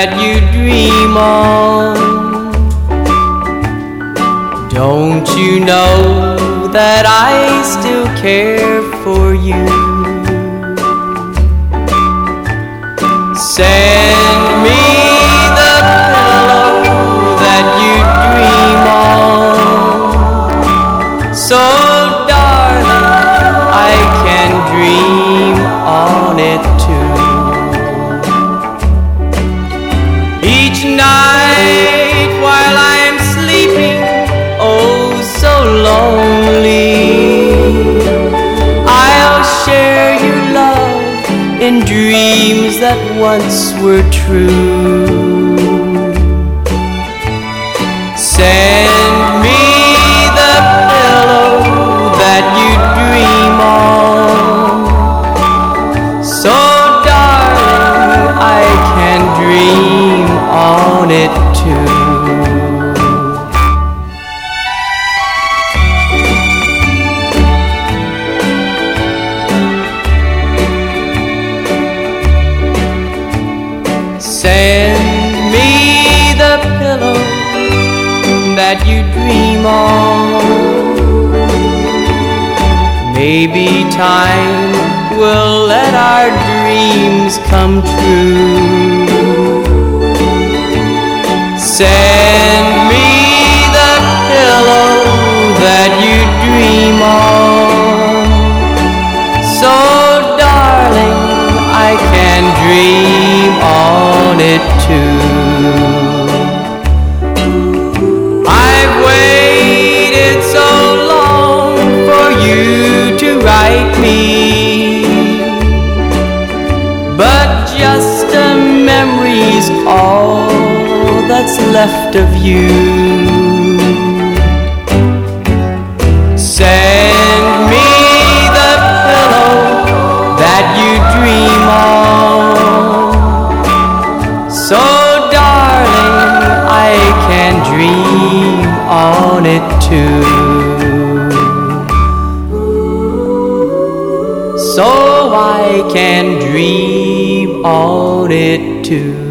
that you dream on. Don't you know that I still care for you? Send me the pillow that you dream on, so darling, I can dream on it too. Each night while I'm sleeping, oh so lonely, I'll share your love in dreams that once were true. Send me the pillow that you dream on, so darling, I can dream on it too. Send me the pillow that you dream on. Maybe time will let our dreams come true. Send me the pillow that you dream on, so darling, I can dream on it too. I've waited so long for you to write me, but just a memory's all that's left of you. Send me the pillow that you dream on, so darling, I can dream on it too. So I can dream on it too.